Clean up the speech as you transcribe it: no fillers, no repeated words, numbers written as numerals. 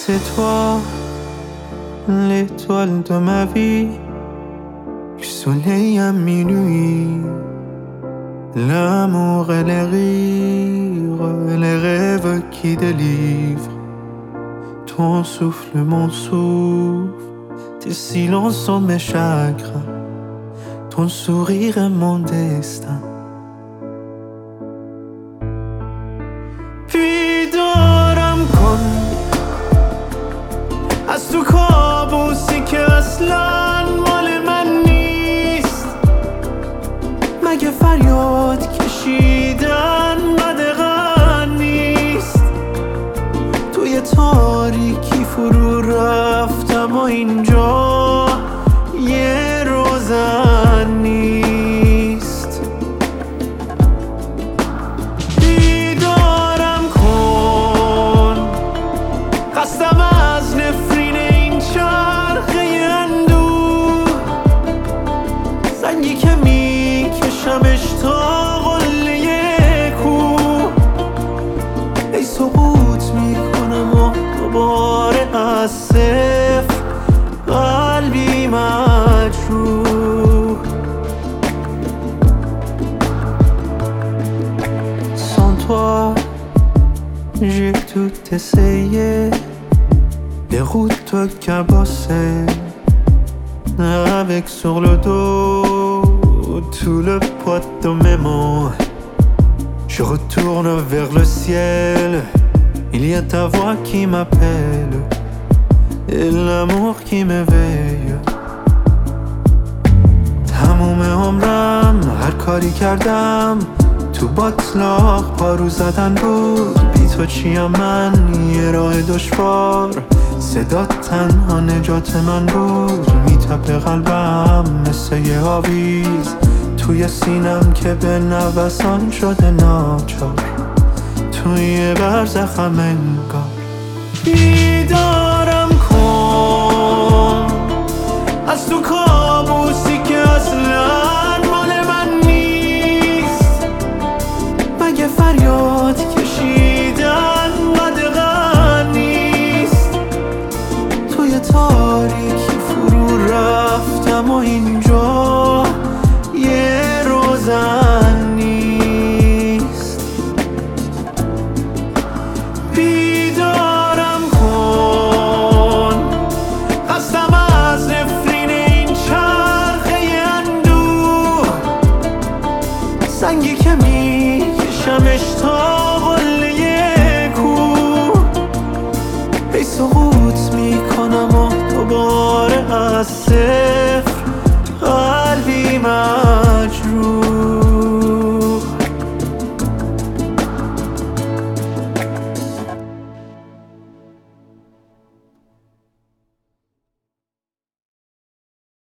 C'est toi, l'étoile de ma vie, le soleil à minuit, l'amour et les rires, les rêves qui délivrent. Ton souffle, mon souffle, tes silences sont mes chagrins, ton sourire est mon destin. بیدارم کن از تو کابوسی که اصلا مال من نیست. مگه فریاد کشیدن بدغن نیست؟ توی تاریکی فرو رفتم و اینجا یه روزن نیست. بیدارم کن قصدم از نفرین این چرخه اندوه، زنگی که میکشمش تا قله کوه. ای سقوط میکنم و دوباره از صفر، قلبی مجروح. Sans toi, j'ai tout essayé, des routes cabossées, avec sur le dos tout le poids de mes mots. Je retourne vers le ciel, il y a ta voix qui m'appelle et l'amour qui m'éveille. تموم عمرم هر کاری کردم تو باطلاق پارو زدن بود. بی تو چیم من یه راه دشوار، صدا تنها نجات من بود. میتپه قلبم مثل یه آویز توی سینم که به نوسان شده ناچار، توی برزخم انگار. بیدارم کن از تو کابوسی که اصلا مال من نیست. مگه فریاد کشیدن بدغن نیست؟ توی تاریکی فرو رفتم و اینجا یه روزن نیست. بیدارم کن قصدم از نفرین این چرخه اندوه، زنگی که میکشمش تا قله کوه. ای سقوط میکنم و دوباره از صفر،